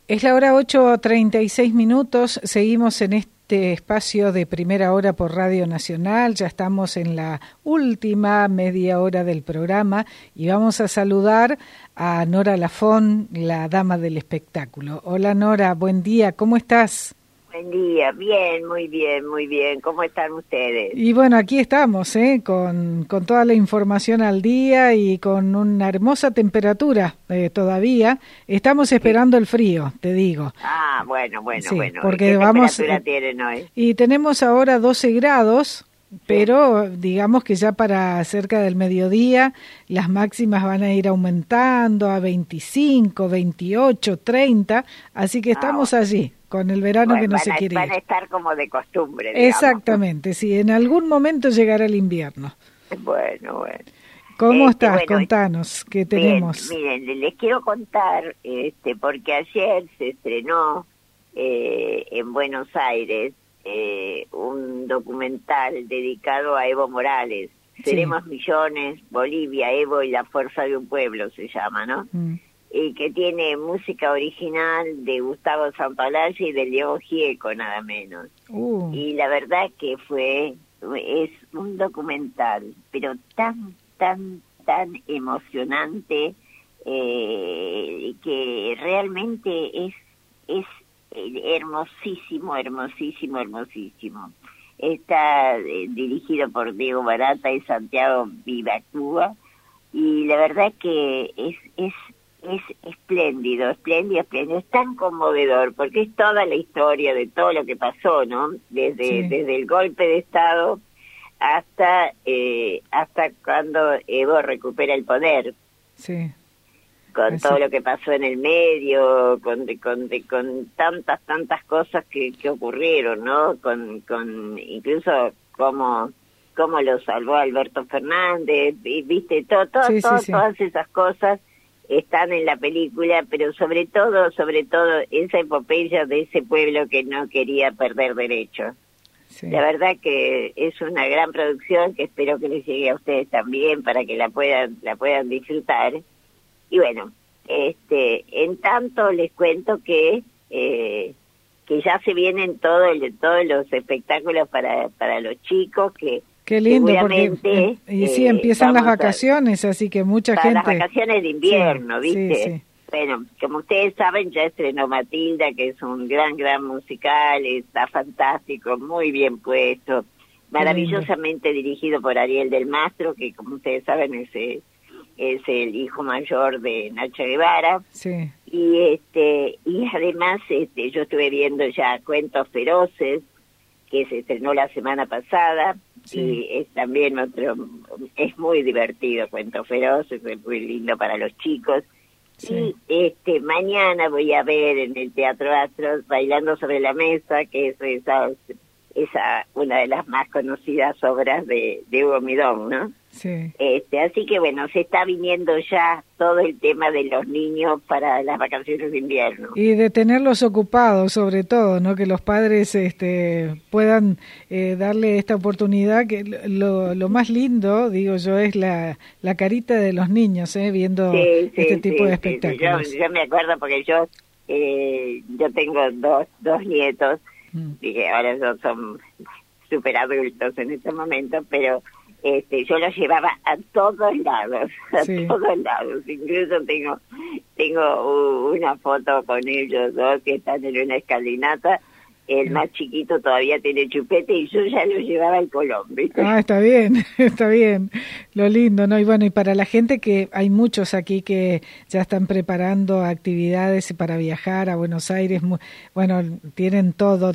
Es la hora 8:36. Seguimos en este espacio de primera hora por Radio Nacional. Ya estamos en la última media hora del programa y vamos a saludar a Nora Lafón, la dama del espectáculo. Hola Nora, buen día, ¿cómo estás? Buen día, bien, muy bien, muy bien. ¿Cómo están ustedes? Y bueno, aquí estamos, con toda la información al día y con una hermosa temperatura todavía. Estamos esperando el frío, te digo. Ah, bueno. Sí, Bueno. porque ¿Qué vamos, temperatura tienen hoy? Y tenemos ahora 12 grados, pero digamos que ya para cerca del mediodía las máximas van a ir aumentando a 25, 28, 30, así que estamos allí. Con el verano que no se quiere ir. Van a estar como de costumbre, digamos. Exactamente, sí, en algún momento llegará el invierno. Bueno. ¿Cómo estás? Contanos, ¿qué tenemos? Bien, miren, les quiero contar, porque ayer se estrenó en Buenos Aires un documental dedicado a Evo Morales. Seremos Millones, Bolivia, Evo y la Fuerza de un Pueblo se llama, ¿no? Y que tiene música original de Gustavo Santaolalla y de Diego Gieco, nada menos. Y la verdad que es un documental, pero tan emocionante, que realmente es hermosísimo. Está dirigido por Diego Barata y Santiago Vivacúa, y la verdad que es espléndido, es tan conmovedor, porque es toda la historia de todo lo que pasó, ¿no? Desde el golpe de Estado hasta cuando Evo recupera el poder. Sí. Con todo lo que pasó en el medio, con tantas cosas que ocurrieron, ¿no? Con incluso cómo lo salvó Alberto Fernández, viste, todas esas cosas están en la película, pero sobre todo esa epopeya de ese pueblo que no quería perder derechos. Sí. La verdad que es una gran producción que espero que les llegue a ustedes también para que la puedan disfrutar. Y bueno, en tanto les cuento que ya se vienen todos los espectáculos para los chicos, que qué lindo, porque sí, empiezan las vacaciones, así que mucha gente... Las vacaciones de invierno, ¿viste? Sí. Bueno, como ustedes saben, ya estrenó Matilda, que es un gran musical, está fantástico, muy bien puesto, maravillosamente dirigido por Ariel del Mastro, que como ustedes saben es el hijo mayor de Nacho Guevara. Sí. Y además yo estuve viendo ya Cuentos Feroces, que se estrenó la semana pasada. Sí. Y es también es muy divertido, Cuentos Feroces, es muy lindo para los chicos. Sí. Y mañana voy a ver en el Teatro Astros Bailando sobre la Mesa, que es esa una de las más conocidas obras de Hugo Midón, ¿no? Sí. Así que bueno, se está viniendo ya todo el tema de los niños para las vacaciones de invierno. Y de tenerlos ocupados, sobre todo, ¿no? Que los padres puedan darle esta oportunidad, que lo más lindo, digo yo, es la carita de los niños, viendo este tipo de espectáculos. Yo me acuerdo porque yo tengo dos nietos, y que ahora son súper adultos en este momento, pero yo los llevaba a todos lados, todos lados. Incluso tengo una foto con ellos dos que están en una escalinata. El más chiquito todavía tiene chupete y yo ya lo llevaba al Colón, ¿viste? Ah, está bien, lo lindo, ¿no? Y bueno, y para la gente, que hay muchos aquí que ya están preparando actividades para viajar a Buenos Aires, bueno, tienen todo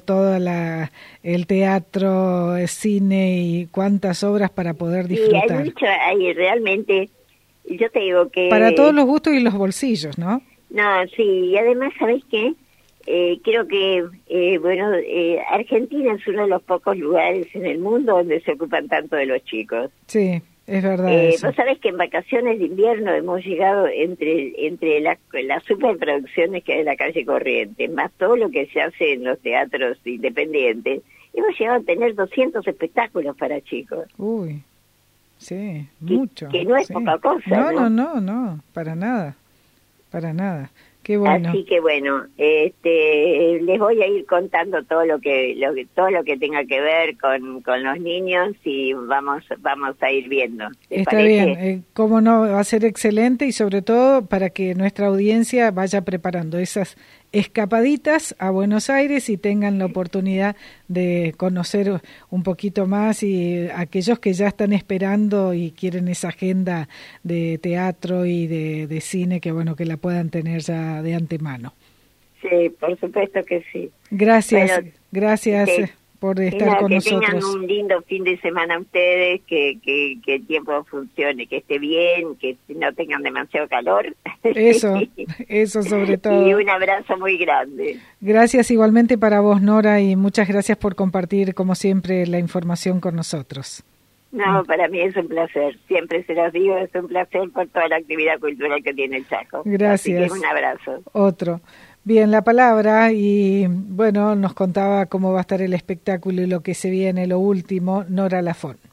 el teatro, el cine y cuántas obras para poder disfrutar. Sí, hay realmente, yo te digo que... Para todos los gustos y los bolsillos, ¿no? No, sí, y además, ¿sabés qué? Creo que, Argentina es uno de los pocos lugares en el mundo donde se ocupan tanto de los chicos. Sí, es verdad. Vos sabés que en vacaciones de invierno hemos llegado entre las superproducciones que hay en la calle Corrientes, más todo lo que se hace en los teatros independientes, hemos llegado a tener 200 espectáculos para chicos. Uy, sí, mucho. Que no es poca cosa, No, para nada. Qué bueno. Así que bueno, les voy a ir contando todo lo que tenga que ver con los niños y vamos a ir viendo. Está parece? bien, cómo no, va a ser excelente y sobre todo para que nuestra audiencia vaya preparando esas escapaditas a Buenos Aires y tengan la oportunidad de conocer un poquito más, y aquellos que ya están esperando y quieren esa agenda de teatro y de cine, que bueno, que la puedan tener ya de antemano. Sí, por supuesto que sí. Gracias, Bueno, gracias por estar con nosotros. Que tengan un lindo fin de semana ustedes, que el tiempo funcione, que esté bien, que no tengan demasiado calor. Eso sobre todo. Y un abrazo muy grande. Gracias igualmente para vos, Nora, y muchas gracias por compartir, como siempre, la información con nosotros. No, para mí es un placer. Siempre se los digo, es un placer por toda la actividad cultural que tiene el Chaco. Gracias. Así que un abrazo. Otro. Bien, la palabra, y bueno, nos contaba cómo va a estar el espectáculo y lo que se viene, lo último, Nora Lafón.